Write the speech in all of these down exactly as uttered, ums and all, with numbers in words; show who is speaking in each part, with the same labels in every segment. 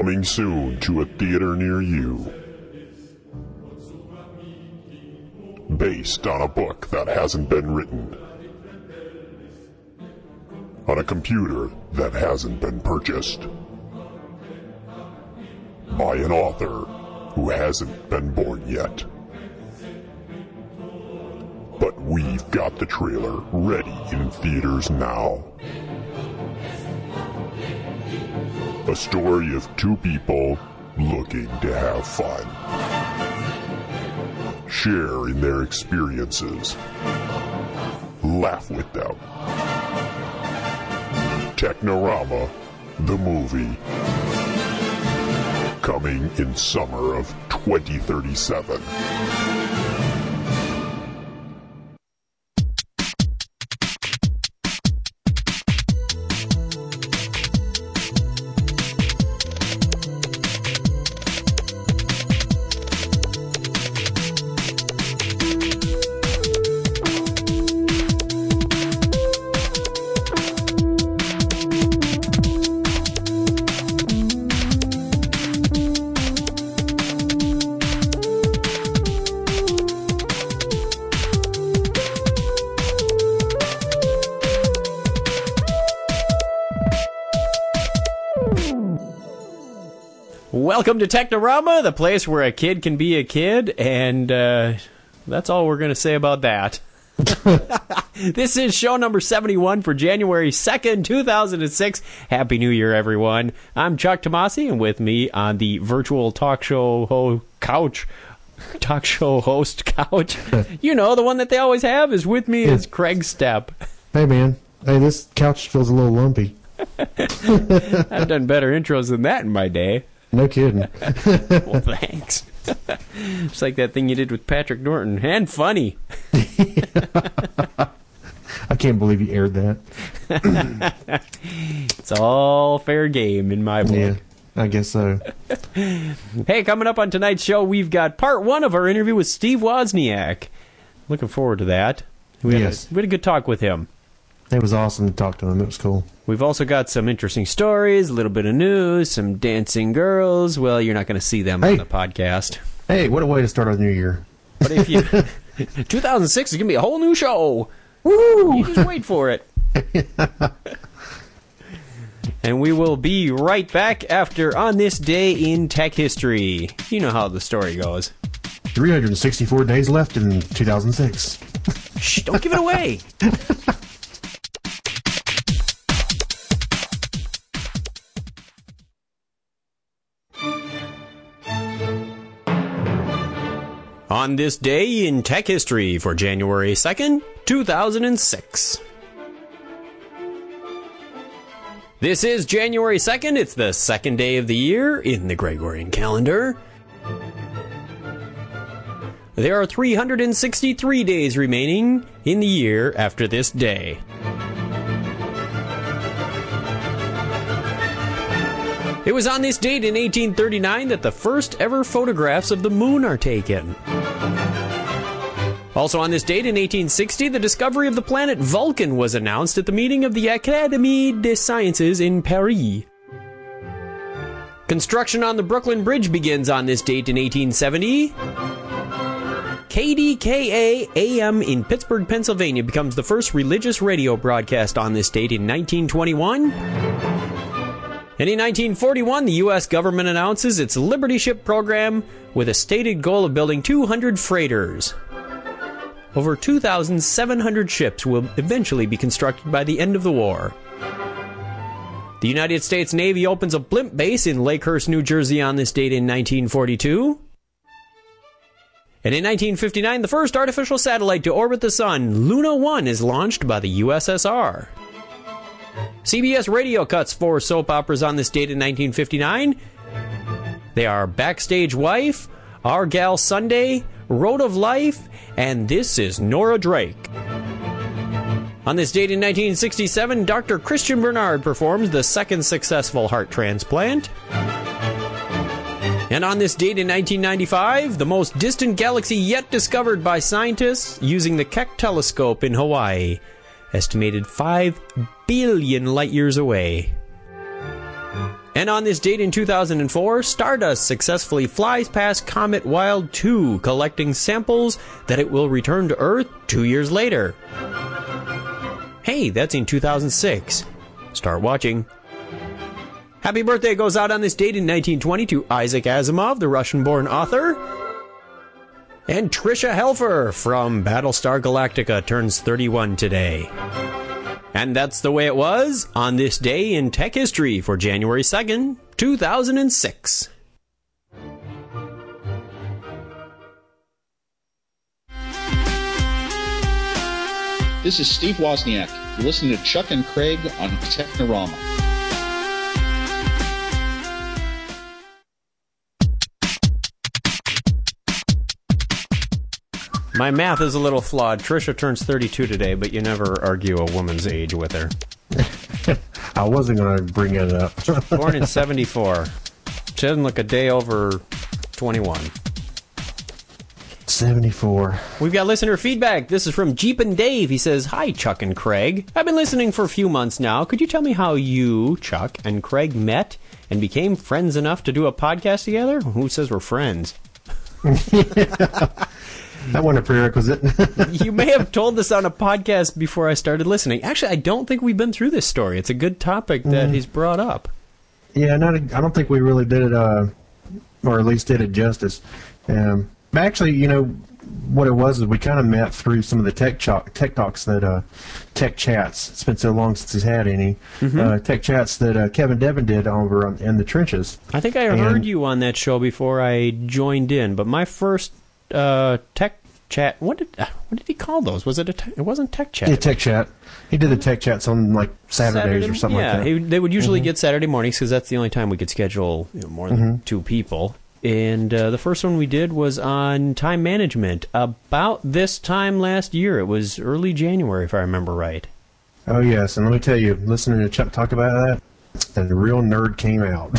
Speaker 1: Coming soon to a theater near you. Based on a book that hasn't been written. On a computer that hasn't been purchased. By an author who hasn't been born yet. But we've got the trailer ready in theaters now. A story of two people looking to have fun. Share in their experiences. Laugh with them. Technorama, the movie. Coming in summer of twenty thirty-seven.
Speaker 2: Welcome to Technorama, the place where a kid can be a kid, and uh, that's all we're going to say about that. This is show number seventy-one for January second, two thousand six. Happy New Year, everyone. I'm Chuck Tomasi, and with me on the virtual talk show ho- couch, talk show host couch, you know, the one that they always have, is with me is Craig Stepp.
Speaker 3: Hey, man. Hey, this couch feels a little lumpy.
Speaker 2: I've done better intros than that in my day.
Speaker 3: No kidding.
Speaker 2: Well, thanks. It's like that thing you did with Patrick Norton. And funny.
Speaker 3: I can't believe you aired that.
Speaker 2: It's all fair game in my book.
Speaker 3: Yeah, I guess so.
Speaker 2: Hey, coming up on tonight's show, we've got part one of our interview with Steve Wozniak. Looking forward to that. We had,
Speaker 3: yes.
Speaker 2: a, we had a good talk with him.
Speaker 3: It was awesome to talk to him. It was cool.
Speaker 2: We've also got some interesting stories, a little bit of news, some dancing girls. Well, you're not going to see them hey. on the podcast.
Speaker 3: Hey, what a way to start our new year.
Speaker 2: But if you... two thousand six is going to be a whole new show.
Speaker 3: Woo!
Speaker 2: You just wait for it. And we will be right back after On This Day in Tech History. You know how the story goes.
Speaker 3: three hundred sixty-four days left in two thousand six.
Speaker 2: Shh, don't give it away. On This Day in Tech History for January second, two thousand six. This is January second. It's the second day of the year in the Gregorian calendar. There are three hundred sixty-three days remaining in the year after this day. It was on this date in eighteen thirty-nine that the first ever photographs of the moon are taken. Also on this date in eighteen sixty, the discovery of the planet Vulcan was announced at the meeting of the Académie des Sciences in Paris. Construction on the Brooklyn Bridge begins on this date in eighteen seventy. K D K A A M in Pittsburgh, Pennsylvania becomes the first religious radio broadcast on this date in nineteen twenty-one. And in nineteen forty-one, the U S government announces its Liberty Ship program with a stated goal of building two hundred freighters. Over two thousand seven hundred ships will eventually be constructed by the end of the war. The United States Navy opens a blimp base in Lakehurst, New Jersey on this date in nineteen forty-two. And in nineteen fifty-nine, the first artificial satellite to orbit the sun, Luna one, is launched by the U S S R. C B S Radio cuts four soap operas on this date in nineteen fifty-nine. They are Backstage Wife, Our Gal Sunday, Road of Life, and This is Nora Drake. On this date in nineteen sixty-seven, Doctor Christian Bernard performs the second successful heart transplant. And on this date in nineteen ninety-five, the most distant galaxy yet discovered by scientists using the Keck telescope in Hawaii, estimated five billion light years away. And on this date in two thousand four, Stardust successfully flies past Comet Wild two, collecting samples that it will return to Earth two years later. Hey, that's in two thousand six. Start watching. Happy birthday goes out on this date in nineteen twenty to Isaac Asimov, the Russian-born author. And Tricia Helfer from Battlestar Galactica turns thirty-one today. And that's the way it was on this day in tech history for January second, two thousand six.
Speaker 4: This is Steve Wozniak. You're listening to Chuck and Craig on Technorama.
Speaker 2: My math is a little flawed. Tricia turns thirty-two today, but you never argue a woman's age with her.
Speaker 3: I wasn't going to bring it up.
Speaker 2: Born in seventy-four. She doesn't look a day over twenty-one.
Speaker 3: seventy-four.
Speaker 2: We've got listener feedback. This is from Jeep and Dave. He says, "Hi, Chuck and Craig. I've been listening for a few months now. Could you tell me how you, Chuck, and Craig met and became friends enough to do a podcast together?" Who says we're friends?
Speaker 3: That wasn't a prerequisite.
Speaker 2: You may have told this on a podcast before I started listening. Actually, I don't think we've been through this story. It's a good topic that mm. he's brought up.
Speaker 3: Yeah, not. A, I don't think we really did it, uh, or at least did it justice. Um, actually, you know, what it was is we kind of met through some of the tech ch- tech talks that uh, tech chats. It's been so long since he's had any mm-hmm. uh, tech chats that uh, Kevin Devin did over on, in the trenches.
Speaker 2: I think I and, heard you on that show before I joined in, but my first uh, tech chat. What did what did he call those? Was it a? Te- it wasn't tech chat.
Speaker 3: Yeah, tech chat. He did the tech chats on like Saturdays Saturday, or something
Speaker 2: yeah,
Speaker 3: like that.
Speaker 2: Yeah, they would usually mm-hmm. get Saturday mornings because that's the only time we could schedule you know, more than mm-hmm. two people. And uh, the first one we did was on time management. About this time last year, it was early January, if I remember right.
Speaker 3: Oh yes, and let me tell you, listening to Chuck talk about that, and the real nerd came out.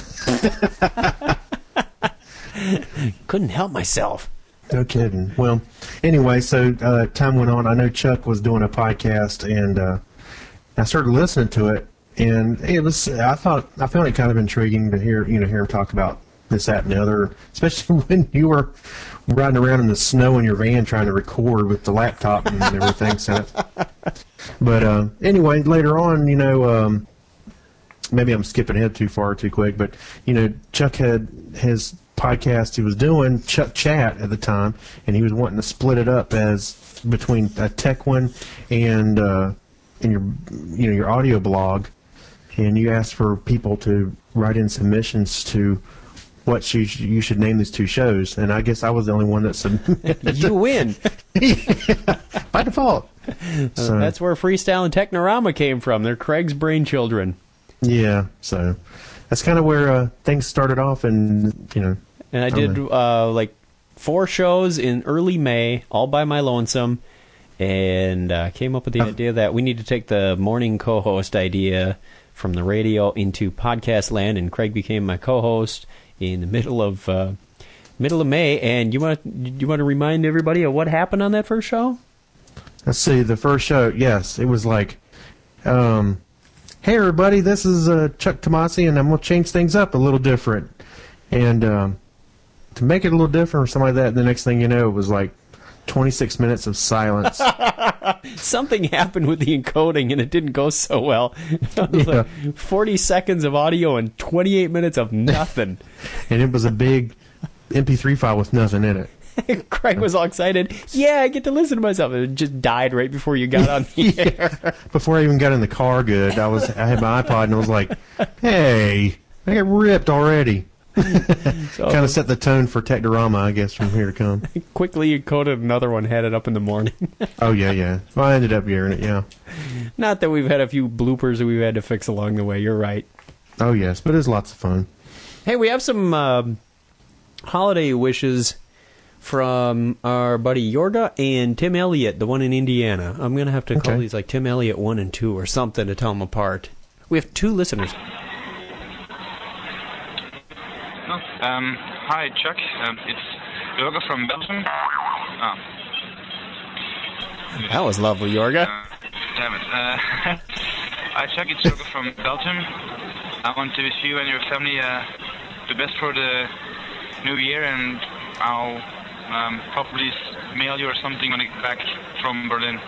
Speaker 2: Couldn't help myself.
Speaker 3: No kidding. Well, anyway, so uh, time went on. I know Chuck was doing a podcast, and uh, I started listening to it, and it was. I thought I found it kind of intriguing to hear you know hear him talk about this, that, and the other, especially when you were riding around in the snow in your van trying to record with the laptop and everything. So, but uh, anyway, later on, you know, um, maybe I'm skipping ahead too far, too quick, but you know, Chuck had his podcast he was doing, Chuck Chat at the time, and he was wanting to split it up as between a tech one and uh, and your you know your audio blog, and you asked for people to write in submissions to what you you should name these two shows, and I guess I was the only one that submitted.
Speaker 2: You win.
Speaker 3: Yeah, by default. So,
Speaker 2: uh, that's where Freestyle and Technorama came from. They're Craig's brainchildren.
Speaker 3: Yeah, so that's kind of where uh, things started off, and you know.
Speaker 2: And I did uh, like four shows in early May, all by my lonesome, and uh, came up with the oh. idea that we need to take the morning co-host idea from the radio into podcast land, and Craig became my co-host in the middle of uh, middle of May. And you want you want to remind everybody of what happened on that first show?
Speaker 3: Let's see. The first show, yes, it was like, um, hey everybody, this is uh, Chuck Tomasi, and I'm gonna change things up a little different, and. Um, To make it a little different or something like that, the next thing you know, it was like twenty-six minutes of silence.
Speaker 2: Something happened with the encoding, and it didn't go so well. It was yeah. like forty seconds of audio and twenty-eight minutes of nothing.
Speaker 3: And it was a big M P three file with nothing in it.
Speaker 2: Craig was all excited. Yeah, I get to listen to myself. It just died right before you got on the
Speaker 3: yeah.
Speaker 2: air.
Speaker 3: Before I even got in the car good, I was I had my iPod, and I was like, hey, I got ripped already. So, kind of set the tone for Technorama, I guess, from here to come.
Speaker 2: Quickly encoded another one, had it up in the morning.
Speaker 3: Oh, yeah, yeah. Well, I ended up hearing it, yeah.
Speaker 2: Not that we've had a few bloopers that we've had to fix along the way. You're right.
Speaker 3: Oh, yes, but it's lots of fun.
Speaker 2: Hey, we have some uh, holiday wishes from our buddy Yorga and Tim Elliott, the one in Indiana. I'm going to have to call okay. these like Tim Elliott one and two or something to tell them apart. We have two listeners.
Speaker 5: Um, hi, Chuck. Um, it's Jorga from Belgium. Oh.
Speaker 2: That was lovely, Jorga.
Speaker 5: Uh, damn it. Uh, hi, Chuck. It's Jorga from Belgium. I want to wish you and your family uh, the best for the new year, and I'll um, probably mail you or something when I get back from Berlin.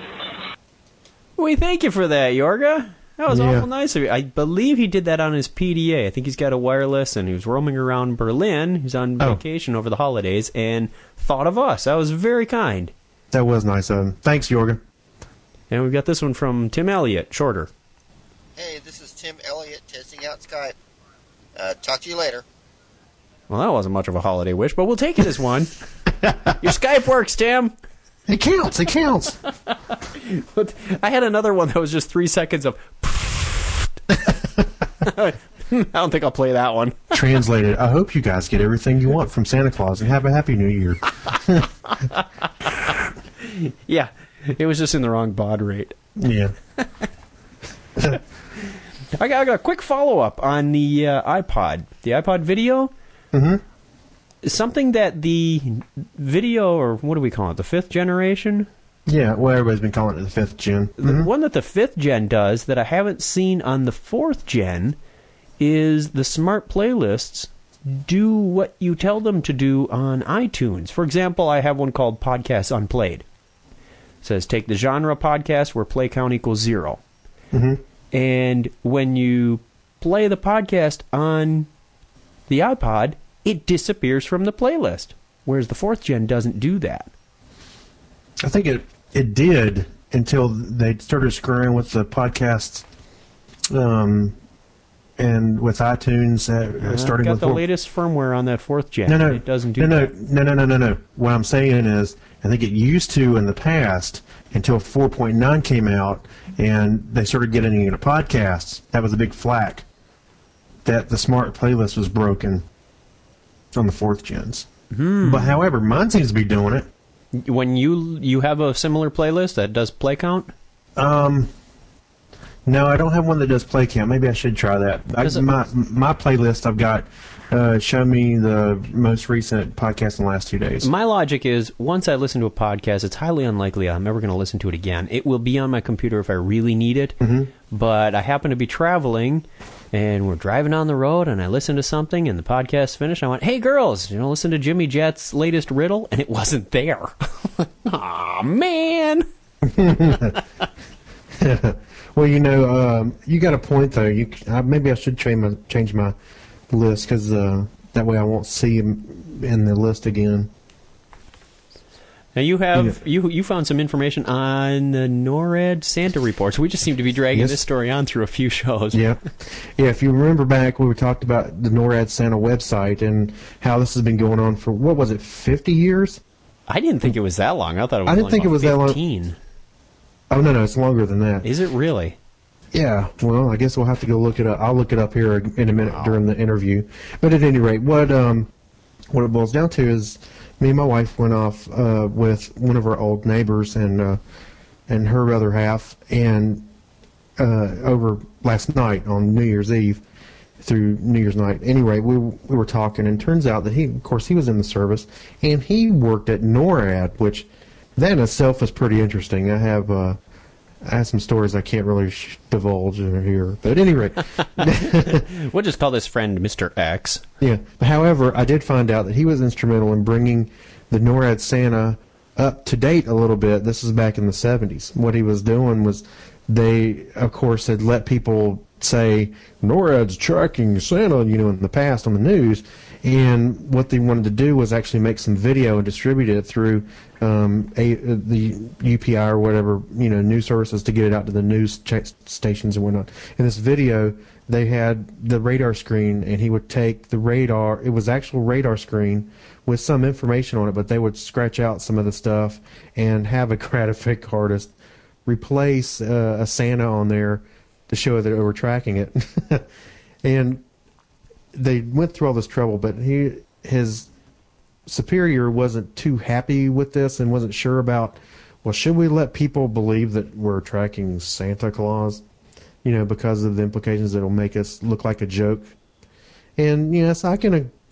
Speaker 2: We thank you for that, Yorga. That was
Speaker 3: Yeah.
Speaker 2: awful nice of you. I believe he did that on his P D A. I think he's got a wireless, and he was roaming around Berlin. He was on
Speaker 3: Oh.
Speaker 2: vacation over the holidays and thought of us. That was very kind.
Speaker 3: That was nice of him. Thanks, Jorgen.
Speaker 2: And we've got this one from Tim Elliott, shorter.
Speaker 6: Hey, this is Tim Elliott testing out Skype. Uh, talk to you later.
Speaker 2: Well, that wasn't much of a holiday wish, but we'll take it as one. Your Skype works, Tim.
Speaker 3: It counts. It counts.
Speaker 2: But I had another one that was just three seconds of. I don't think I'll play that one.
Speaker 3: Translated. I hope you guys get everything you want from Santa Claus and have a happy New Year.
Speaker 2: Yeah, it was just in the wrong baud rate.
Speaker 3: Yeah.
Speaker 2: I got, I got a quick follow up on the uh, iPod, the iPod video.
Speaker 3: Mm-hmm.
Speaker 2: Something that the video, or what do we call it, the fifth generation?
Speaker 3: Yeah, well, everybody's been calling it the fifth gen.
Speaker 2: The
Speaker 3: Mhm.
Speaker 2: one that the fifth gen does that I haven't seen on the fourth gen is the smart playlists do what you tell them to do on iTunes. For example, I have one called Podcasts Unplayed. It says take the genre podcast where play count equals zero.
Speaker 3: Mm-hmm.
Speaker 2: And when you play the podcast on the iPod, it disappears from the playlist, whereas the fourth gen doesn't do that.
Speaker 3: I think it it did until they started screwing with the podcasts, um, and with iTunes uh,
Speaker 2: Uh,
Speaker 3: starting
Speaker 2: got
Speaker 3: with
Speaker 2: the
Speaker 3: four-
Speaker 2: latest firmware on that fourth gen.
Speaker 3: No, no,
Speaker 2: it doesn't do
Speaker 3: no,
Speaker 2: that.
Speaker 3: no, no, no, no, no, no. What I'm saying is, I think it used to in the past until four point nine came out, and they started getting into podcasts. That was a big flack that the smart playlist was broken on the fourth gens.
Speaker 2: Hmm.
Speaker 3: But however, mine seems to be doing it.
Speaker 2: When you you have a similar playlist that does play count,
Speaker 3: Um, no, I don't have one that does play count. Maybe I should try that. I,
Speaker 2: Does it-
Speaker 3: my my playlist, I've got uh, show me the most recent podcast in the last two days.
Speaker 2: my logic is once I listen to a podcast, it's highly unlikely I'm ever going to listen to it again. It will be on my computer if I really need it,
Speaker 3: Mhm.
Speaker 2: but I happen to be traveling, and we're driving on the road, and I listen to something, and the podcast's finished. I went, hey, girls, you know, listen to Jimmy Jet's latest riddle, and it wasn't there. Aw, man.
Speaker 3: Well, you know, um, you got a point though. You uh, maybe I should change my change my list because uh, that way I won't see him in the list again.
Speaker 2: Now you have you you found some information on the NORAD Santa reports. We just seem to be dragging
Speaker 3: Yes.
Speaker 2: this story on through a few shows.
Speaker 3: Yeah, yeah. If you remember back, we talked about the NORAD Santa website and how this has been going on for what was it, fifty years?
Speaker 2: I didn't think it was that long. I thought it was
Speaker 3: I didn't
Speaker 2: only
Speaker 3: think it
Speaker 2: about
Speaker 3: was that long.
Speaker 2: fifteen.
Speaker 3: Oh no, no, it's longer than that.
Speaker 2: Is it really?
Speaker 3: Yeah, well, I guess we'll have to go look it up. I'll look it up here in a minute during the interview. But at any rate, what um, what it boils down to is me and my wife went off uh, with one of our old neighbors and uh, and her other half, and uh, over last night on New Year's Eve through New Year's night. Anyway, we we were talking, and it turns out that he, of course, he was in the service, and he worked at NORAD, which that in itself is pretty interesting. I have. Uh, I have some stories I can't really sh- divulge here, but at any rate,
Speaker 2: We'll just call this friend Mister X.
Speaker 3: yeah. However, I did find out that he was instrumental in bringing the NORAD Santa up to date a little bit. This is back in the seventies. What he was doing was they, of course, had let people say NORAD's tracking Santa, you know, in the past on the news. And what they wanted to do was actually make some video and distribute it through um, a, the U P I or whatever, you know, news services to get it out to the news ch- stations and whatnot. In this video, they had the radar screen, and he would take the radar. It was actual radar screen with some information on it, but they would scratch out some of the stuff and have a graphic artist replace uh, a Santa on there to show that they were tracking it. And they went through all this trouble, but he his superior wasn't too happy with this and wasn't sure about, well, should we let people believe that we're tracking Santa Claus, you know, because of the implications that it'll make us look like a joke. And yes, I can uh,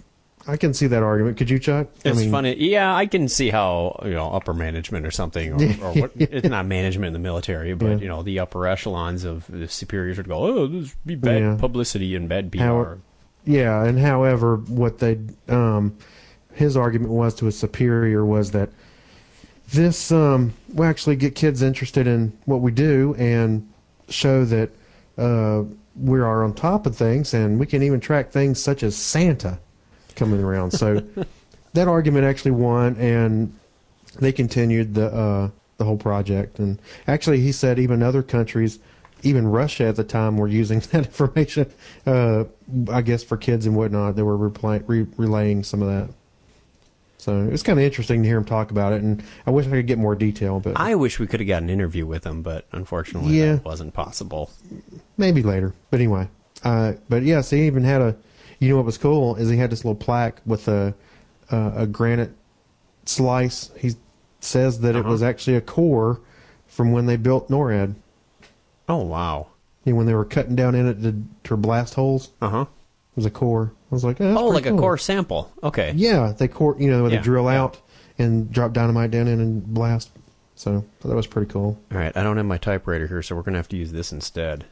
Speaker 3: I can see that argument. Could you, Chuck?
Speaker 2: It's
Speaker 3: I mean,
Speaker 2: funny. Yeah, I can see how, you know, upper management or something, or, or what, it's not management in the military, but,
Speaker 3: Yeah.
Speaker 2: you know, the upper echelons of the superiors would go, oh, this would be bad
Speaker 3: Yeah.
Speaker 2: publicity and bad P R.
Speaker 3: How- Yeah, and however, what they, um, his argument was to his superior was that this um, will actually get kids interested in what we do and show that uh, we are on top of things, and we can even track things such as Santa coming around. So that argument actually won, and they continued the uh, the whole project. And actually, he said even other countries, even Russia at the time, were using that information, uh, I guess, for kids and whatnot. They were reply- re- relaying some of that. So it was kind of interesting to hear him talk about it, and I wish I could get more detail. But
Speaker 2: I wish we could have got an interview with him, but unfortunately
Speaker 3: Yeah.
Speaker 2: that wasn't possible.
Speaker 3: maybe later. But anyway, uh, but yes, he even had a. You know what was cool is he had this little plaque with a a, a granite slice. He says that
Speaker 2: Uh-huh.
Speaker 3: it was actually a core from when they built NORAD.
Speaker 2: Oh, wow.
Speaker 3: You know, when they were cutting down in it to, to blast holes,
Speaker 2: Uh-huh.
Speaker 3: it was a core. I was like, oh, that's
Speaker 2: Oh,
Speaker 3: pretty
Speaker 2: like a
Speaker 3: cool.
Speaker 2: core sample. Okay.
Speaker 3: Yeah, they core. You know, they
Speaker 2: Yeah,
Speaker 3: drill
Speaker 2: yeah.
Speaker 3: out and drop dynamite down in and blast. So that was pretty cool.
Speaker 2: All right, I don't have my typewriter here, so we're going to have to use this instead.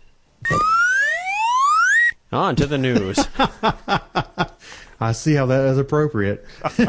Speaker 2: On to the news.
Speaker 3: I see how that is appropriate.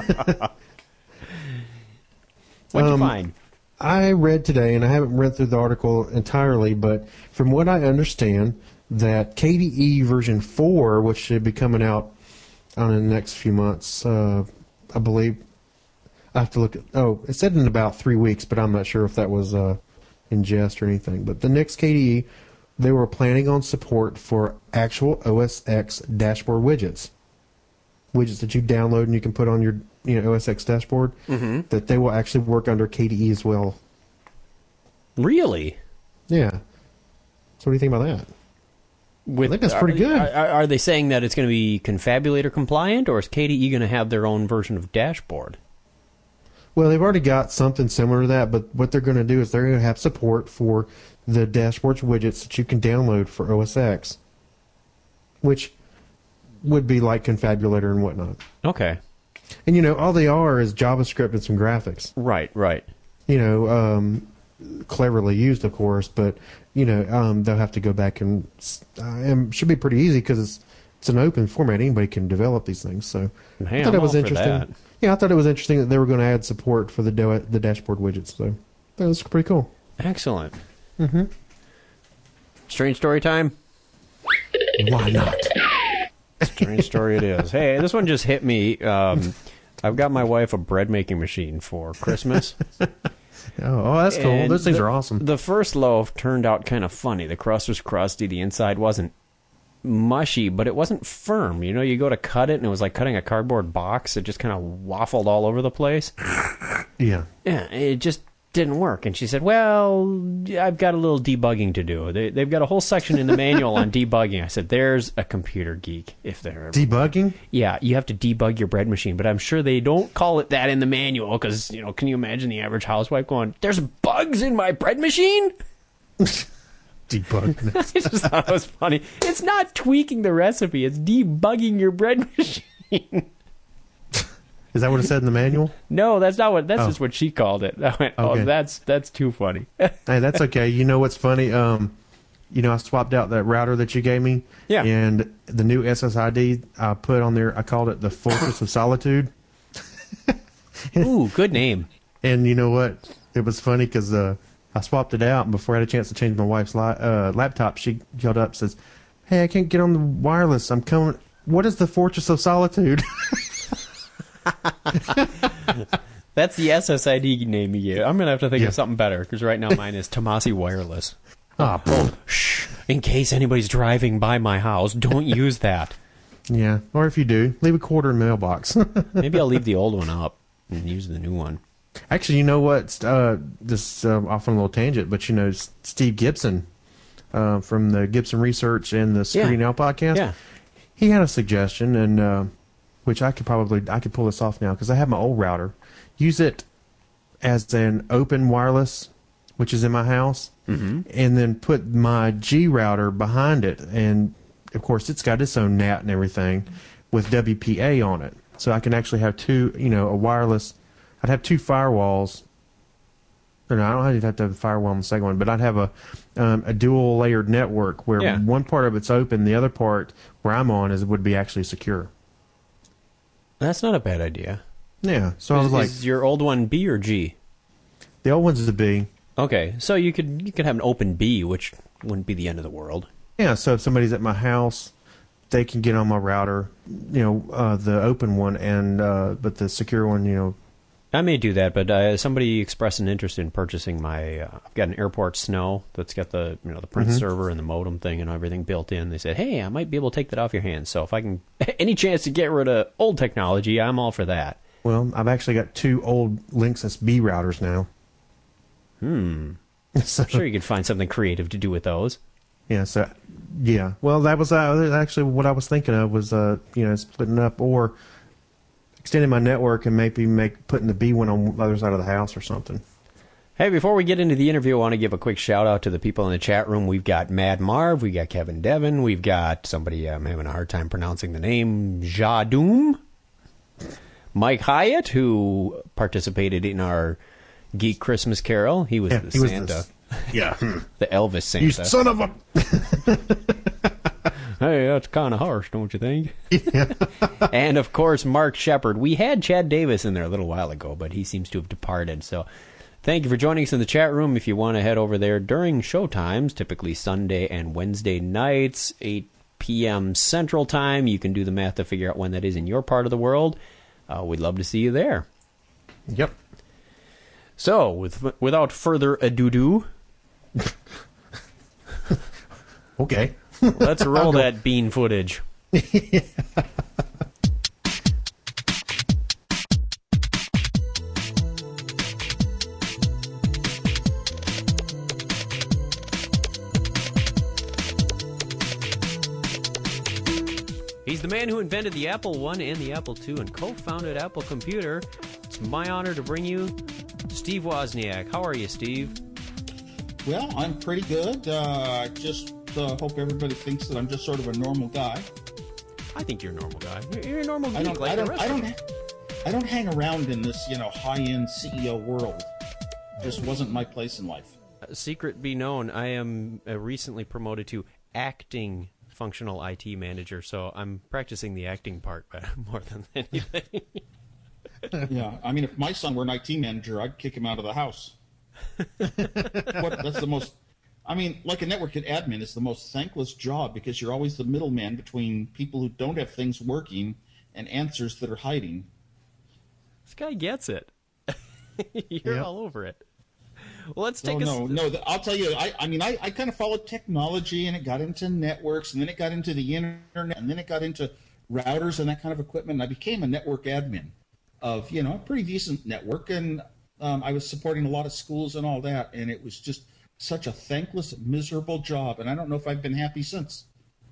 Speaker 2: What'd you
Speaker 3: Um,
Speaker 2: find?
Speaker 3: I read today, and I haven't read through the article entirely, but from what I understand, that K D E version four, which should be coming out on in the next few months, uh, I believe. I have to look at. Oh, it said in about three weeks, but I'm not sure if that was uh, in jest or anything. But the next K D E, they were planning on support for actual O S X dashboard widgets, widgets that you download and you can put on your you know O S X dashboard. Mm-hmm. That they will actually work under K D E as well.
Speaker 2: Really?
Speaker 3: Yeah. So what do you think about that?
Speaker 2: With,
Speaker 3: I think that's pretty
Speaker 2: are,
Speaker 3: good.
Speaker 2: Are, are they saying that it's going to be Confabulator compliant, or is K D E going to have their own version of dashboard?
Speaker 3: Well, they've already got something similar to that, but what they're going to do is they're going to have support for the dashboards widgets that you can download for O S X, which would be like Confabulator and whatnot.
Speaker 2: Okay.
Speaker 3: And, you know, all they are is JavaScript and some graphics.
Speaker 2: Right, right.
Speaker 3: You know, um, cleverly used, of course, but, you know, um, they'll have to go back and uh, and should be pretty easy because it's, it's an open format. Anybody can develop these things. So
Speaker 2: Hey,
Speaker 3: I thought
Speaker 2: I'm
Speaker 3: it was
Speaker 2: all for
Speaker 3: interesting.
Speaker 2: that.
Speaker 3: Yeah, I thought it was interesting that they were going to add support for the do- the dashboard widgets. So that was pretty cool.
Speaker 2: Excellent. Mm-hmm. Strange story time?
Speaker 3: Why not?
Speaker 2: Strange story it is. Hey, this one just hit me. Um, I've got my wife a bread making machine for Christmas.
Speaker 3: Oh, oh that's cool.
Speaker 2: And
Speaker 3: Those things
Speaker 2: the,
Speaker 3: are awesome.
Speaker 2: The first loaf turned out kind of funny. The crust was crusty. The inside wasn't mushy, but it wasn't firm. You know, you go to cut it, and it was like cutting a cardboard box. It just kind of waffled all over the place.
Speaker 3: Yeah.
Speaker 2: Yeah, it just didn't work. And she said, well, I've got a little debugging to do. They, they've got a whole section in the manual on debugging. I said, there's a computer geek, if there ever.
Speaker 3: Debugging?
Speaker 2: Yeah, you have to debug your bread machine, but I'm sure they don't call it that in the manual because, you know, can you imagine the average housewife going, there's bugs in my bread machine?
Speaker 3: Debugging.
Speaker 2: I just thought it was funny. It's not tweaking the recipe, it's debugging your bread machine.
Speaker 3: Is that what it said in the manual?
Speaker 2: No, that's not what, that's
Speaker 3: Oh.
Speaker 2: just what she called it. I went, oh,
Speaker 3: Okay.
Speaker 2: that's, that's too funny.
Speaker 3: Hey, that's okay. You know what's funny? Um, you know, I swapped out that router that you gave me.
Speaker 2: Yeah.
Speaker 3: And the new S S I D I put on there, I called it the Fortress of Solitude.
Speaker 2: Ooh, good name.
Speaker 3: And you know what? It was funny because uh, I swapped it out, and before I had a chance to change my wife's li- uh, laptop, she yelled up, says, "Hey, I can't get on the wireless. I'm coming. What is the Fortress of Solitude?"
Speaker 2: That's the S S I D name you get. I'm going to have to think
Speaker 3: Yeah.
Speaker 2: of something better because right now mine is Tomasi Wireless.
Speaker 3: Ah, oh,
Speaker 2: Shh. In case anybody's driving by my house, don't use that.
Speaker 3: yeah. Or if you do, leave a quarter in the mailbox.
Speaker 2: Maybe I'll leave the old one up and use the new one.
Speaker 3: Actually, you know what? Uh, this uh, off on a little tangent, but you know S- Steve Gibson uh, from the Gibson Research and the Security
Speaker 2: Yeah.
Speaker 3: Now podcast.
Speaker 2: Yeah.
Speaker 3: He had a suggestion, and uh, which I could probably I could pull this off now because I have my old router. Use it as an open wireless, which is in my house, mm-hmm. and then put my G router behind it, and of course it's got its own N A T and everything with W P A on it. So I can actually have two, you know, a wireless. I'd have two firewalls. No, no, I don't have to have a firewall on the second one, but I'd have a um, a dual layered network where
Speaker 2: Yeah.
Speaker 3: one part of it's open, the other part where I'm on is would be actually secure.
Speaker 2: That's not a bad idea.
Speaker 3: Yeah. So I was
Speaker 2: is,
Speaker 3: like,
Speaker 2: is your old one B or G?
Speaker 3: the old one's a B.
Speaker 2: Okay, so you could you could have an open B, which wouldn't be the end of the world.
Speaker 3: Yeah. So if somebody's at my house, they can get on my router, you know, uh, the open one, and uh, but the secure one, you know.
Speaker 2: I may do that, but uh, somebody expressed an interest in purchasing my. Uh, I've got an Airport Snow that's got the you know the print
Speaker 3: Mhm.
Speaker 2: server and the modem thing and everything built in. They said, "Hey, I might be able to take that off your hands." So if I can, any chance to get rid of old technology, I'm all for that.
Speaker 3: Well, I've actually got two old Linksys B routers now.
Speaker 2: Hmm.
Speaker 3: So,
Speaker 2: I'm sure you could find something creative to do with those.
Speaker 3: yeah. So, yeah. Well, that was uh, actually what I was thinking of was uh, you know, splitting up or extending my network and maybe make putting the B one on the other side of the house or something.
Speaker 2: Hey, before we get into the interview, I want to give a quick shout out to the people in the chat room. We've got Mad Marv, we've got Kevin Devon, we've got somebody I'm having a hard time pronouncing the name, Jadoom, Mike Hyatt, who participated in our Geek Christmas Carol. He was
Speaker 3: Yeah,
Speaker 2: the
Speaker 3: he was
Speaker 2: Santa,
Speaker 3: the- Yeah.
Speaker 2: the Elvis Santa.
Speaker 3: You son of a.
Speaker 2: Hey, that's kind of harsh, don't you think? Yeah. And, of course, Mark Shepard. We had Chad Davis in there a little while ago, but he seems to have departed. So thank you for joining us in the chat room. If you want to head over there during show times, typically Sunday and Wednesday nights, eight p.m. Central Time, you can do the math to figure out when that is in your part of the world. Uh, we'd love to see you there.
Speaker 3: Yep.
Speaker 2: So, with, without further ado,
Speaker 3: Okay.
Speaker 2: let's roll that bean footage. He's the man who invented the Apple one and the Apple two and co-founded Apple Computer. It's my honor to bring you Steve Wozniak. How are you, Steve?
Speaker 4: Well, I'm pretty good. Uh, I just uh, hope everybody thinks that I'm just sort of a normal guy.
Speaker 2: I think you're a normal guy. You're, you're a normal geek
Speaker 4: I don't.
Speaker 2: like
Speaker 4: I
Speaker 2: the
Speaker 4: don't.
Speaker 2: rest
Speaker 4: I
Speaker 2: of
Speaker 4: don't.
Speaker 2: us.
Speaker 4: I don't hang around in this, you know, high-end C E O world. Just wasn't my place in life.
Speaker 2: Uh, secret be known, I am uh, recently promoted to acting functional I T manager, so I'm practicing the acting part more than anything.
Speaker 4: Yeah, I mean, if my son were an I T manager, I'd kick him out of the house. What, that's the most. I mean, like a network admin is the most thankless job because you're always the middleman between people who don't have things working and answers that are hiding.
Speaker 2: This guy gets it. You're
Speaker 3: Yep.
Speaker 2: all over it. Well, let's take
Speaker 4: No,
Speaker 2: a...
Speaker 4: no, no. the- I'll tell you. I, I mean, I, I kind of followed technology, and it got into networks, and then it got into the internet, and then it got into routers and that kind of equipment. And I became a network admin of, you know, a pretty decent network, and um, I was supporting a lot of schools and all that, and it was just such a thankless, miserable job, and I don't know if I've been happy since.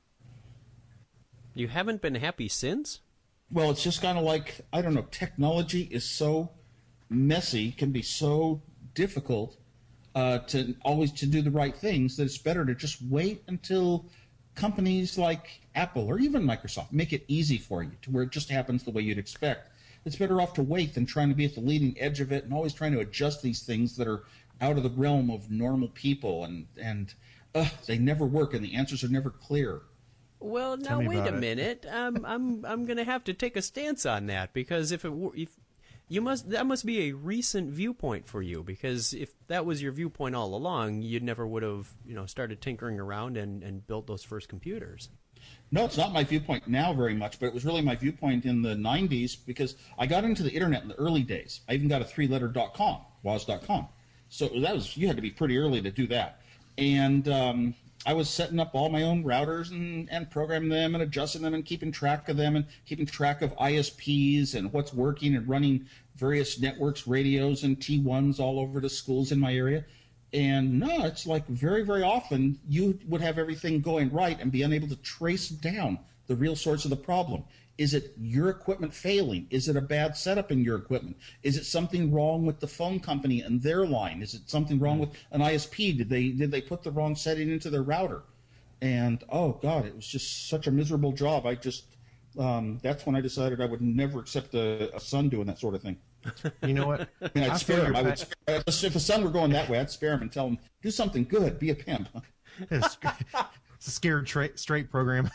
Speaker 2: You haven't been happy since?
Speaker 4: Well, it's just kind of like, I don't know, technology is so messy, can be so difficult uh, to always to do the right things that it's better to just wait until companies like Apple or even Microsoft make it easy for you to where it just happens the way you'd expect. It's better off to wait than trying to be at the leading edge of it and always trying to adjust these things that are out of the realm of normal people, and, and uh, they never work and the answers are never clear.
Speaker 2: Well, now
Speaker 3: me
Speaker 2: wait a
Speaker 3: about it.
Speaker 2: minute. I'm I'm I'm going to have to take a stance on that because if it were, if you must that must be a recent viewpoint for you, because if that was your viewpoint all along, you never would have, you know, started tinkering around and, and built those first computers.
Speaker 4: No, it's not my viewpoint now very much, but it was really my viewpoint in the nineties because I got into the internet in the early days. I even got a three-letter .com, woz dot com. So that was, you had to be pretty early to do that. And um, I was setting up all my own routers and, and programming them and adjusting them and keeping track of them and keeping track of I S Ps and what's working and running various networks, radios, and T ones all over the schools in my area. And no, it's like very, very often you would have everything going right and be unable to trace down the real source of the problem. Is it your equipment failing? Is it a bad setup in your equipment? Is it something wrong with the phone company and their line? Is it something wrong with an I S P? Did they did they put the wrong setting into their router? And oh God, it was just such a miserable job. I just um, that's when I decided I would never accept a, a son doing that sort of thing.
Speaker 3: You know what?
Speaker 4: I mean, I'd
Speaker 3: I
Speaker 4: spare
Speaker 3: feel
Speaker 4: him. I
Speaker 3: your
Speaker 4: would,
Speaker 3: pa-
Speaker 4: spare, if a son were going that way, I'd spare him and tell him, do something good, be a pimp.
Speaker 3: It's, it's a scared tra- straight program.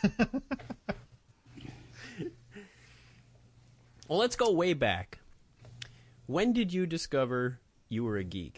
Speaker 2: Well, let's go way back. When did you discover you were a geek?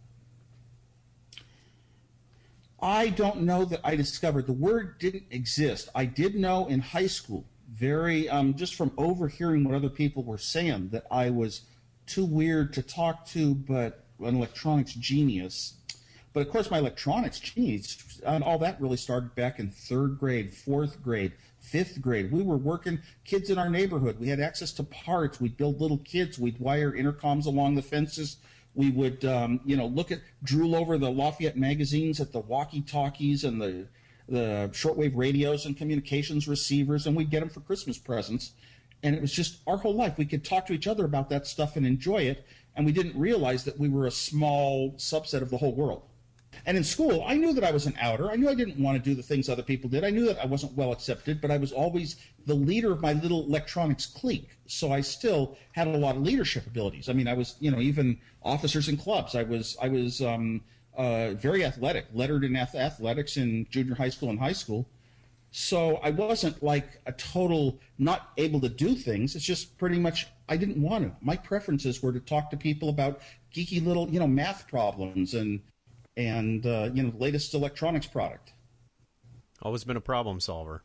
Speaker 4: I don't know that I discovered. The word didn't exist. I did know in high school, very um, just from overhearing what other people were saying, that I was too weird to talk to, but an electronics genius. But of course, my electronics genius, and all that really started back in third grade, fourth grade, fifth grade. We were working, kids in our neighborhood. We had access to parts. We'd build little kits. We'd wire intercoms along the fences. We would, um, you know, look at, drool over the Lafayette magazines at the walkie-talkies and the the shortwave radios and communications receivers, and we'd get them for Christmas presents. And it was just our whole life. We could talk to each other about that stuff and enjoy it, and we didn't realize that we were a small subset of the whole world. And in school, I knew that I was an outer. I knew I didn't want to do the things other people did. I knew that I wasn't well accepted, but I was always the leader of my little electronics clique. So I still had a lot of leadership abilities. I mean, I was, you know, even officers in clubs. I was, I was um, uh, very athletic, lettered in ath- athletics in junior high school and high school. So I wasn't like a total not able to do things. It's just pretty much I didn't want to. My preferences were to talk to people about geeky little, you know, math problems and and uh, you know, the latest electronics product.
Speaker 2: Always been a problem solver.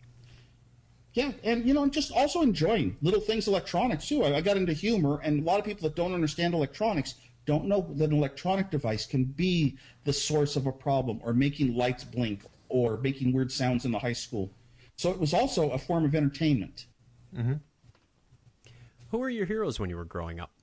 Speaker 4: Yeah, and you know, just also enjoying little things electronics too. I, I got into humor, and a lot of people that don't understand electronics don't know that an electronic device can be the source of a problem, or making lights blink, or making weird sounds in the high school. So it was also a form of entertainment.
Speaker 2: Mm-hmm. Who were your heroes when you were growing up?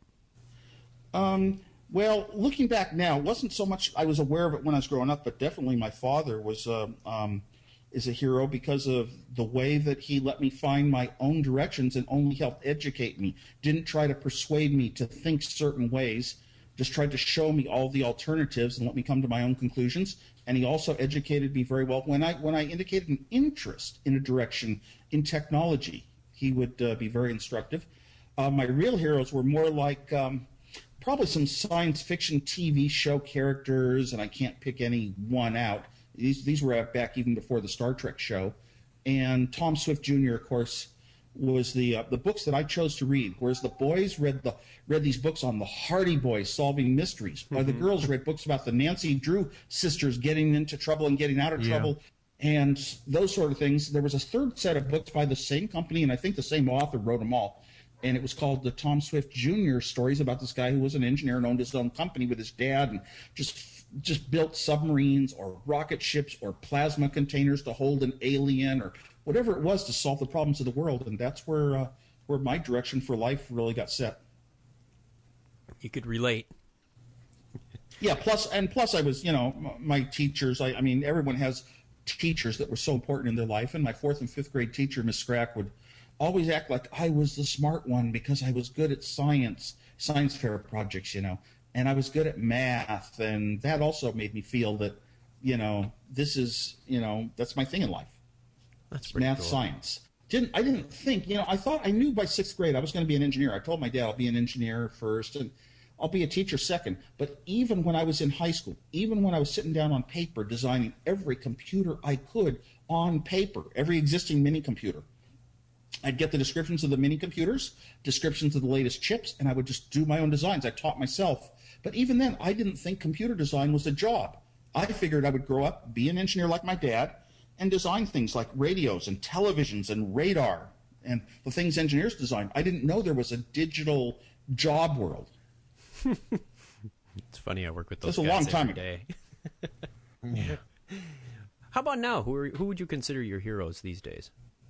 Speaker 4: Um. Well, looking back now, it wasn't so much I was aware of it when I was growing up, but definitely my father was uh, um, is a hero because of the way that he let me find my own directions and only helped educate me. Didn't try to persuade me to think certain ways, just tried to show me all the alternatives and let me come to my own conclusions. And he also educated me very well. When I when I indicated an interest in a direction in technology, he would uh, be very instructive. Uh, my real heroes were more like Um, probably some science fiction T V show characters, and I can't pick any one out. These these were back even before the Star Trek show. And Tom Swift Junior, of course, was the uh, the books that I chose to read. Whereas the boys read the read these books on the Hardy Boys solving mysteries, mm-hmm. while the girls read books about the Nancy Drew sisters getting into trouble and getting out of
Speaker 3: yeah.
Speaker 4: trouble, and those sort of things. There was a third set of books by the same company, and I think the same author wrote them all. And it was called the Tom Swift Junior stories about this guy who was an engineer and owned his own company with his dad, and just just built submarines or rocket ships or plasma containers to hold an alien or whatever it was to solve the problems of the world. And that's where uh, where my direction for life really got set.
Speaker 2: You could relate.
Speaker 4: Yeah. Plus, and plus, I was, you know, my teachers. I, I mean, everyone has teachers that were so important in their life. And my fourth and fifth grade teacher, Miss Scrack, would always act like I was the smart one because I was good at science, science fair projects, you know, and I was good at math, and that also made me feel that, you know, this is, you know, that's my thing in life.
Speaker 2: That's pretty
Speaker 4: math,
Speaker 2: cool.
Speaker 4: Science. Didn't I didn't think, you know, I thought I knew by sixth grade I was going to be an engineer. I told my dad I'll be an engineer first, and I'll be a teacher second. But even when I was in high school, even when I was sitting down on paper designing every computer I could on paper, every existing mini computer, I'd get the descriptions of the mini computers, descriptions of the latest chips, and I would just do my own designs. I taught myself. But even then, I didn't think computer design was a job. I figured I would grow up, be an engineer like my dad, and design things like radios and televisions and radar and the things engineers design. I didn't know there was a digital job world.
Speaker 2: It's funny, I work with those
Speaker 4: That's
Speaker 2: guys
Speaker 4: a long time
Speaker 2: every day.
Speaker 3: Yeah.
Speaker 2: How about now? Who are, who would you consider your heroes these days?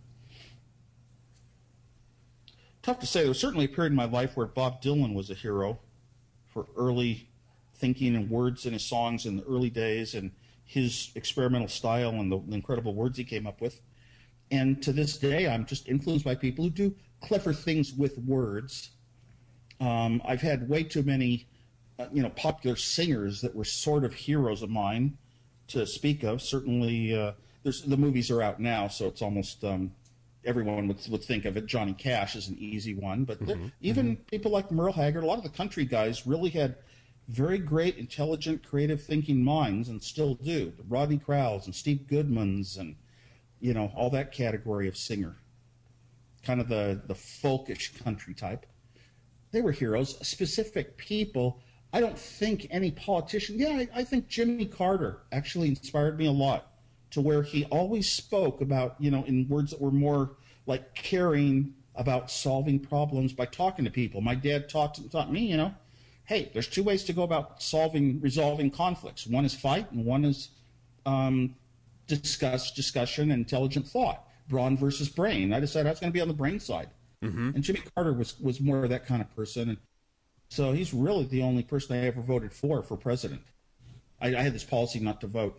Speaker 4: Tough to say. There was certainly a period in my life where Bob Dylan was a hero for early thinking and words in his songs in the early days, and his experimental style and the incredible words he came up with. And to this day, I'm just influenced by people who do clever things with words. Um, I've had way too many, uh, you know, popular singers that were sort of heroes of mine to speak of. Certainly, uh, there's the movies are out now, so it's almost um, everyone would would think of it. Johnny Cash is an easy one, but
Speaker 2: Mm-hmm.
Speaker 4: even mm-hmm. people like Merle Haggard, a lot of the country guys really had very great, intelligent, creative thinking minds, and still do. The Rodney Crowells and Steve Goodmans and, you know, all that category of singer. Kind of the, the folkish country type. They were heroes, specific people. I don't think any politician, yeah, I, I think Jimmy Carter actually inspired me a lot, to where he always spoke about, you know, in words that were more like caring about solving problems by talking to people. My dad taught, taught me, you know, hey, there's two ways to go about solving, resolving conflicts. One is fight, and one is um, discuss, discussion, and intelligent thought. Brawn versus brain. I decided I was going to be on the brain side. Mm-hmm. And Jimmy Carter was, was more of that kind of person. And so he's really the only person I ever voted for for president. I, I had this policy not to vote.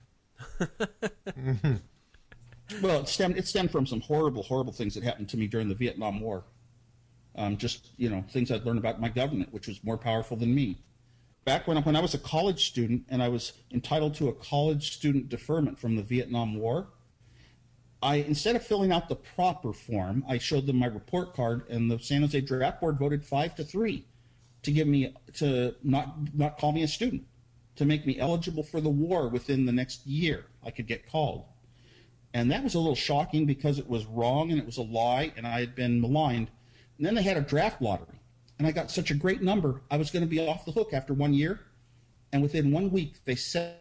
Speaker 4: mm-hmm. Well, it stemmed, it stemmed from some horrible, horrible things that happened to me during the Vietnam War. Um, just, you know, things I'd learned about my government, which was more powerful than me. Back when I, when I was a college student and I was entitled to a college student deferment from the Vietnam War, I, instead of filling out the proper form, I showed them my report card, and the San Jose Draft Board voted five to three to give me, to not, not call me a student, to make me eligible for the war within the next year. I could get called. And that was a little shocking because it was wrong and it was a lie and I had been maligned. And then they had a draft lottery, and I got such a great number, I was going to be off the hook after one year. And within one week, they said.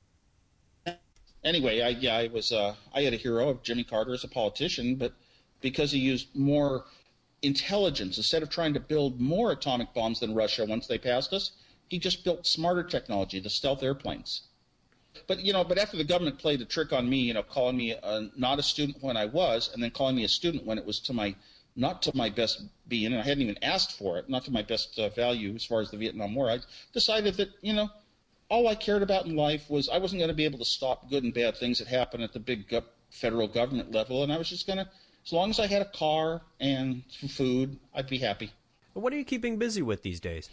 Speaker 4: Anyway, I, yeah, I was. Uh, I had a hero of Jimmy Carter as a politician, but because he used more intelligence instead of trying to build more atomic bombs than Russia once they passed us, he just built smarter technology, the stealth airplanes. But you know, but after the government played a trick on me, you know, calling me a, not a student when I was, and then calling me a student when it was to my not to my best being, and I hadn't even asked for it, not to my best uh, value as far as the Vietnam War, I decided that, you know, all I cared about in life was I wasn't going to be able to stop good and bad things that happen at the big go- federal government level, and I was just going to, as long as I had a car and some food, I'd be happy.
Speaker 2: What are you keeping busy with these days?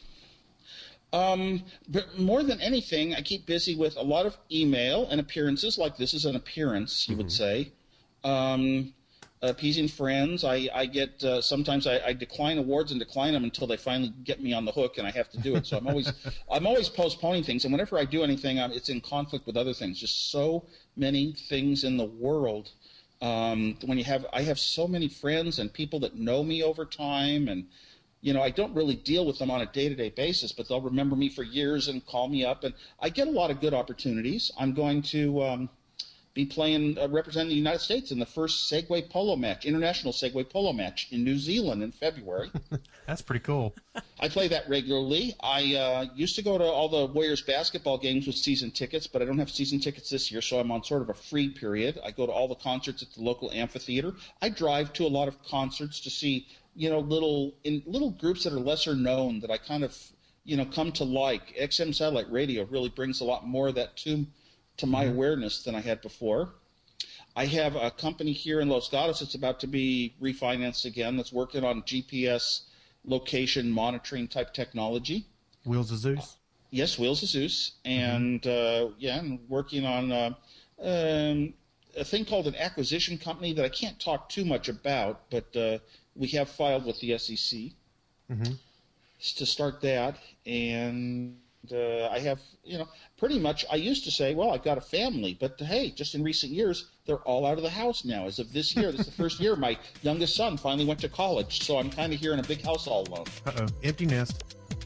Speaker 4: Um, but more than anything, I keep busy with a lot of email and appearances, like this is an appearance, you mm-hmm. would say. Um... Appeasing friends. I, I get uh, sometimes I, I decline awards and decline them until they finally get me on the hook, and I have to do it. So I'm always I'm always postponing things, and whenever I do anything, I'm, it's in conflict with other things. Just so many things in the world. Um, when you have I have so many friends and people that know me over time, and you know I don't really deal with them on a day-to-day basis, but they'll remember me for years and call me up, and I get a lot of good opportunities. I'm going to. Um, be playing, uh, representing the United States in the first Segway polo match, international Segway polo match in New Zealand in February.
Speaker 3: That's pretty cool.
Speaker 4: I play that regularly. I uh, used to go to all the Warriors basketball games with season tickets, but I don't have season tickets this year, so I'm on sort of a free period. I go to all the concerts at the local amphitheater. I drive to a lot of concerts to see, you know, little in little groups that are lesser known that I kind of, you know, come to like. X M Satellite Radio really brings a lot more of that to to my awareness than I had before. I have a company here in Los Gatos that's about to be refinanced again that's working on G P S location monitoring type technology.
Speaker 3: Wheels of Zeus?
Speaker 4: Uh, yes, Wheels of Zeus. And, mm-hmm. uh, yeah, and working on uh, um, a thing called an acquisition company that I can't talk too much about, but uh, we have filed with the S E C mm-hmm. to start that. And... Uh, I have, you know, pretty much, I used to say, well, I've got a family, but hey, just in recent years, they're all out of the house now. As of this year, this is the first year my youngest son finally went to college, so I'm kind of here in a big house all alone.
Speaker 3: Uh-oh, empty nest.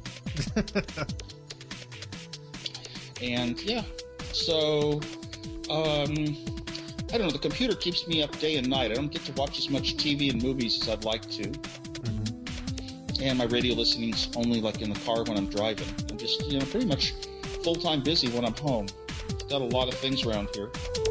Speaker 4: And, yeah, so, um, I don't know, the computer keeps me up day and night. I don't get to watch as much T V and movies as I'd like to. Mm-hmm. And my radio listening's only like in the car when I'm driving. I'm just, you know, pretty much full-time busy when I'm home. Got a lot of things around here.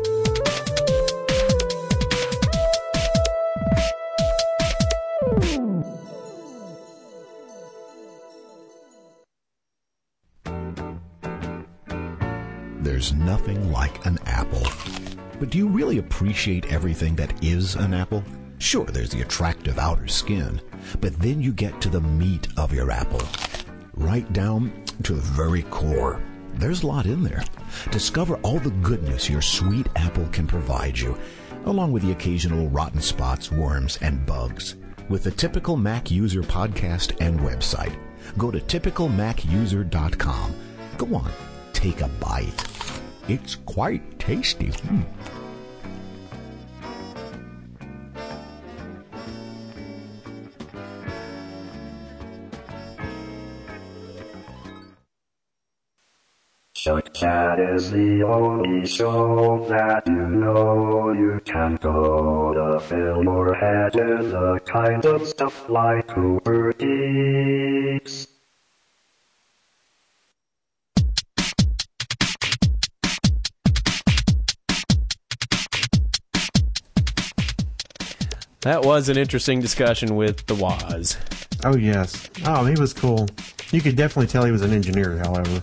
Speaker 7: There's nothing like an apple. But do you really appreciate everything that is an apple? Sure, there's the attractive outer skin, but then you get to the meat of your apple. Right down to the very core. There's a lot in there. Discover all the goodness your sweet apple can provide you. along with the occasional rotten spots, worms, and bugs. With the Typical Mac User podcast and website, go to typical mac user dot com. Go on, take a bite. It's quite tasty. Mm.
Speaker 8: Chuck Chat is the only show that you know you can go to fill your head with the kind of stuff like Cooper Geeks.
Speaker 2: That was an interesting discussion with the Woz.
Speaker 3: Oh, yes. Oh, he was cool. You could definitely tell he was an engineer, however.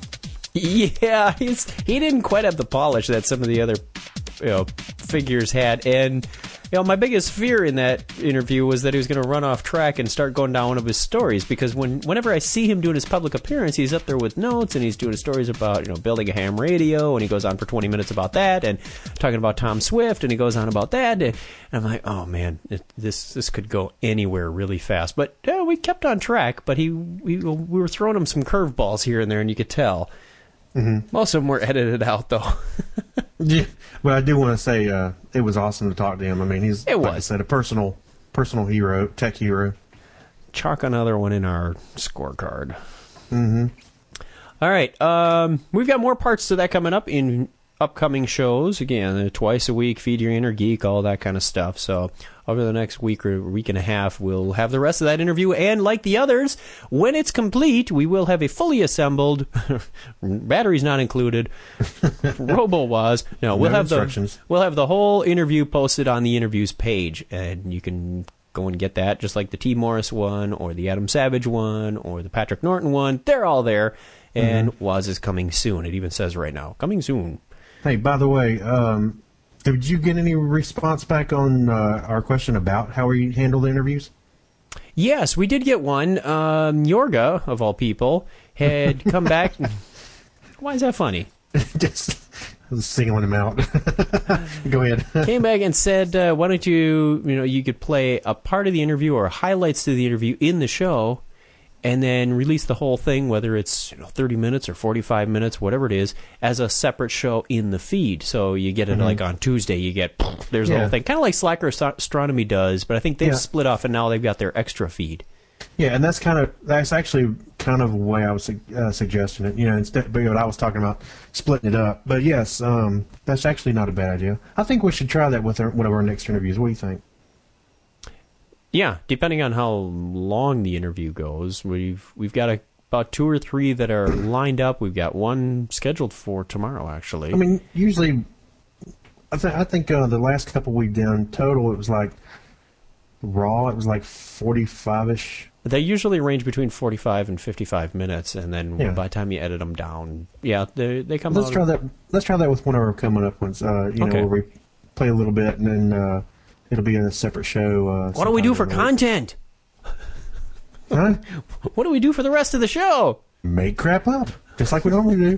Speaker 2: Yeah, he's he didn't quite have the polish that some of the other, you know, figures had. And, you know, my biggest fear in that interview was that he was going to run off track and start going down one of his stories. Because when whenever I see him doing his public appearance, he's up there with notes and he's doing stories about, you know, building a ham radio. And he goes on for twenty minutes about that and talking about Tom Swift. And he goes on about that. And I'm like, oh, man, it, this this could go anywhere really fast. But yeah, we kept on track. But he we, we were throwing him some curveballs here and there, and you could tell. Mm-hmm. Most of them were edited out, though.
Speaker 3: Yeah, but I do want to say uh, it was awesome to talk to him. I mean, he's
Speaker 2: it
Speaker 3: like
Speaker 2: was.
Speaker 3: I said, a personal, personal hero, tech hero.
Speaker 2: Chalk another one in our scorecard.
Speaker 3: Mm-hmm.
Speaker 2: All right, um, we've got more parts to that coming up in upcoming shows. Again, uh, twice a week, Feed Your Inner Geek, all that kind of stuff. So over the next week or week and a half, we'll have the rest of that interview. And like the others, when it's complete, we will have a fully assembled, batteries not included, RoboWoz. No, we'll
Speaker 3: no
Speaker 2: have
Speaker 3: instructions.
Speaker 2: the we'll have the whole interview posted on the interviews page, and you can go and get that, just like the T. Morris one, or the Adam Savage one, or the Patrick Norton one. They're all there. And mm-hmm. Woz is coming soon. It even says right now, coming soon.
Speaker 3: Hey, by the way, um, did you get any response back on uh, our question about how we handle the interviews?
Speaker 2: Yes, we did get one. Um, Yorga, of all people, had come back. Why is that funny?
Speaker 3: Just singling him out. Go ahead.
Speaker 2: Came back and said, uh, why don't you, you know, you could play a part of the interview or highlights to the interview in the show, and then release the whole thing, whether it's, you know, thirty minutes or forty-five minutes, whatever it is, as a separate show in the feed. So you get it mm-hmm. like on Tuesday, you get, there's yeah. the whole thing. Kind of like Slacker Astronomy does, but I think they've yeah. split off and now they've got their extra feed.
Speaker 3: Yeah, and that's kind of, that's actually kind of the way I was uh, suggesting it. You know, instead, but I was talking about splitting it up. But yes, um, that's actually not a bad idea. I think we should try that with our, one of our next interviews. What do you think?
Speaker 2: Yeah, depending on how long the interview goes, we've we've got a, about two or three that are lined up. We've got one scheduled for tomorrow, actually.
Speaker 3: I mean, usually, I, th- I think uh, the last couple we've done total, it was like raw. It was like forty-five-ish.
Speaker 2: They usually range between forty-five and fifty-five minutes, and then
Speaker 3: yeah.
Speaker 2: by the time you edit them down, yeah, they they come.
Speaker 3: Let's
Speaker 2: out
Speaker 3: try
Speaker 2: of...
Speaker 3: that. Let's try that with one of our coming up ones. Uh, you
Speaker 2: okay.
Speaker 3: know, where we play a little bit and then. Uh, It'll be in a separate show. Uh,
Speaker 2: what do we do for content?
Speaker 3: Huh?
Speaker 2: What do we do for the rest of the show?
Speaker 3: Make crap up, just like we normally do.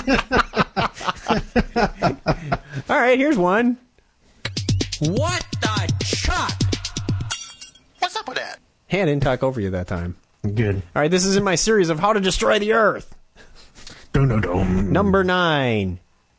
Speaker 2: All right, here's one.
Speaker 9: What the chuck?
Speaker 6: What's up with that?
Speaker 2: Hey, I didn't talk over you that time.
Speaker 3: Good.
Speaker 2: All right, this is in my series of How to Destroy the Earth.
Speaker 3: Dun, dun, dun.
Speaker 2: Number nine.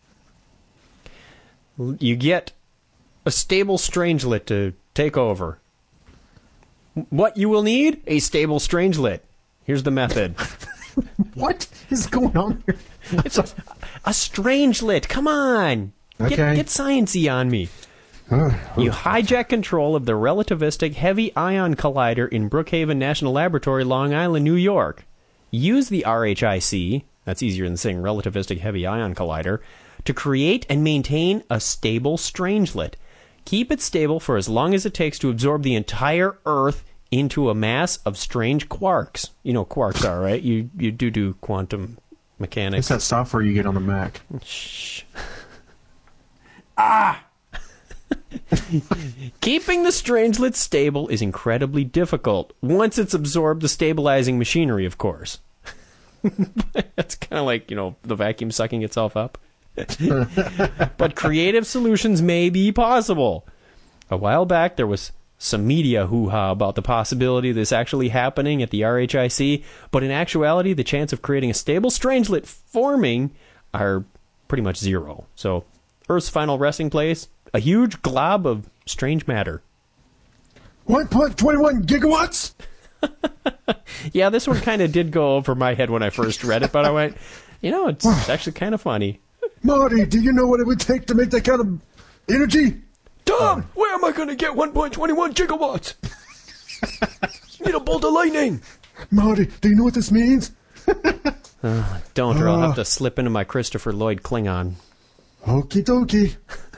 Speaker 2: You get a stable strangelet to take over. What you will need? A stable strangelet. Here's the method.
Speaker 3: What is going on here?
Speaker 2: It's a, a strangelet. Come on.
Speaker 3: Okay.
Speaker 2: Get, get sciencey on me. You hijack control of the relativistic heavy ion collider in Brookhaven National Laboratory, Long Island, New York. Use the R H I C, that's easier than saying relativistic heavy ion collider, to create and maintain a stable strangelet. Keep it stable for as long as it takes to absorb the entire Earth into a mass of strange quarks. You know what quarks are, right? You you do do quantum mechanics.
Speaker 3: It's that software you get on the Mac.
Speaker 2: Shh. Ah! Keeping the strangelet stable is incredibly difficult, once it's absorbed the stabilizing machinery, of course. It's kind of like, you know, the vacuum sucking itself up. But creative solutions may be possible. A while back, there was some media hoo-ha about the possibility of this actually happening at the R H I C, but in actuality, the chance of creating a stable strangelet forming are pretty much zero. So, Earth's final resting place, a huge glob of strange matter.
Speaker 3: one point two one gigawatts?
Speaker 2: Yeah, this one kind of did go over my head when I first read it, but I went, you know, it's actually kind of funny.
Speaker 3: Marty, do you know what it would take to make that kind of energy?
Speaker 2: Tom, um, where am I going to get one point two one gigawatts? Need a bolt of lightning.
Speaker 3: Marty, do you know what this means?
Speaker 2: uh, don't, or uh, I'll have to slip into my Christopher Lloyd Klingon.
Speaker 3: Okie dokie.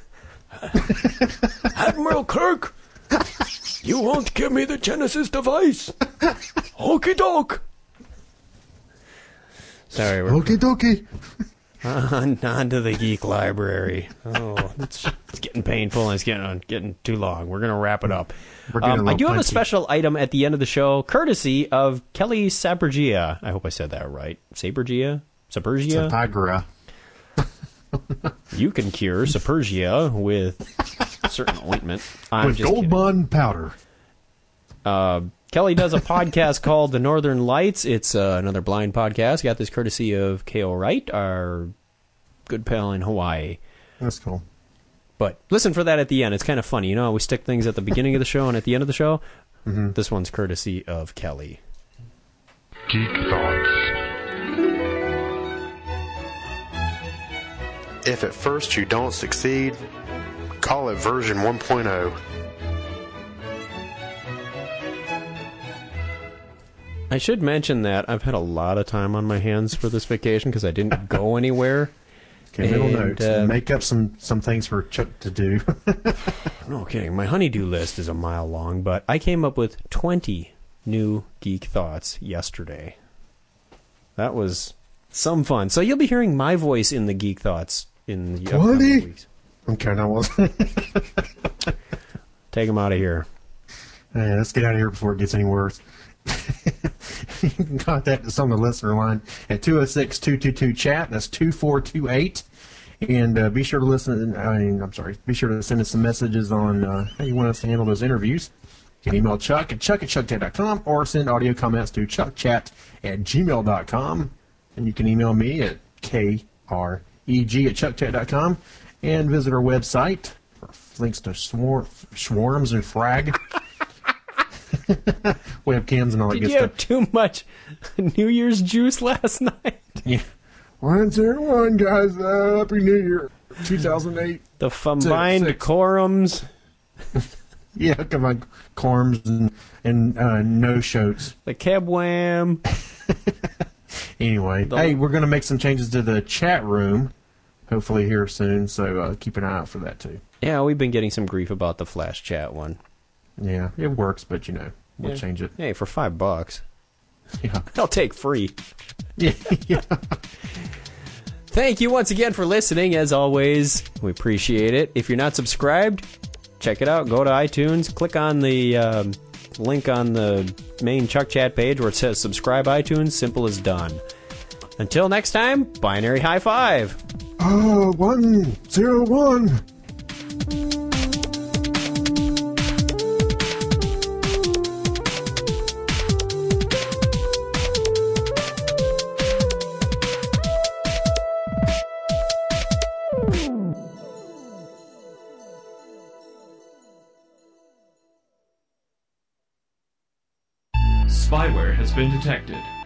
Speaker 2: Admiral Kirk, you won't give me the Genesis device. Okie doke. Sorry, we're...
Speaker 3: Okie dokie.
Speaker 2: On, on to the Geek Library. Oh, it's, it's getting painful and it's getting getting too long. We're going to wrap it up. Um, I do have a special item at the end of the show, courtesy of Kelly Sabergia. I hope I said that right. Sabergia? Sabergia?
Speaker 3: Sabergia.
Speaker 2: You can cure Sabergia with a certain ointment. I'm
Speaker 3: with
Speaker 2: just
Speaker 3: Gold
Speaker 2: kidding.
Speaker 3: Bond powder.
Speaker 2: Uh, Kelly does a podcast called The Northern Lights. It's uh, another blind podcast. Got this courtesy of K O Wright, our good pal in Hawaii.
Speaker 3: That's cool.
Speaker 2: But listen for that at the end. It's kind of funny. You know, we stick things at the beginning of the show and at the end of the show. Mm-hmm. This one's courtesy of Kelly.
Speaker 1: Geek Thoughts.
Speaker 10: If at first you don't succeed, call it version one point oh.
Speaker 2: I should mention that I've had a lot of time on my hands for this vacation because I didn't go anywhere.
Speaker 3: Okay, middle notes. Uh, Make up some, some things for Chuck to do.
Speaker 2: No kidding. My honey-do list is a mile long, but I came up with twenty new geek thoughts yesterday. That was some fun. So you'll be hearing my voice in the geek thoughts in the upcoming weeks.
Speaker 3: Okay, that was.
Speaker 2: Take them out of here.
Speaker 3: Hey, let's get out of here before it gets any worse. You can contact us on the listener line at two oh six, two two two, chat. That's two four two eight. And uh, be sure to listen. I mean, I'm sorry. Be sure to send us some messages on uh, how you want us to handle those interviews. You can email Chuck at chuck at chuck chat dot com or send audio comments to chuckchat at gmail dot com. And you can email me at kreg at chuckchat dot com and visit our website for links to swar- swarms and frag. Webcams and all that
Speaker 2: Did
Speaker 3: good
Speaker 2: you
Speaker 3: stuff.
Speaker 2: have too much New Year's juice last night?
Speaker 3: Yeah. One zero one, guys. Uh, Happy New Year, two thousand eight.
Speaker 2: The combined quorums.
Speaker 3: Yeah, combined quorums and and uh, no shows.
Speaker 2: The Kebwam.
Speaker 3: Anyway, the... hey, we're going to make some changes to the chat room, hopefully here soon. So uh, keep an eye out for that too.
Speaker 2: Yeah, we've been getting some grief about the Flash chat one.
Speaker 3: Yeah, it works, but you know, we'll
Speaker 2: yeah.
Speaker 3: change it.
Speaker 2: Hey, for five bucks.
Speaker 3: Yeah.
Speaker 2: I'll take free.
Speaker 3: Yeah, yeah.
Speaker 2: Thank you once again for listening. As always, we appreciate it. If you're not subscribed, check it out. Go to iTunes, click on the um, link on the main Chuck Chat page where it says subscribe iTunes. Simple as done. Until next time, binary high five.
Speaker 3: Oh, one zero one.
Speaker 11: Spyware has been detected.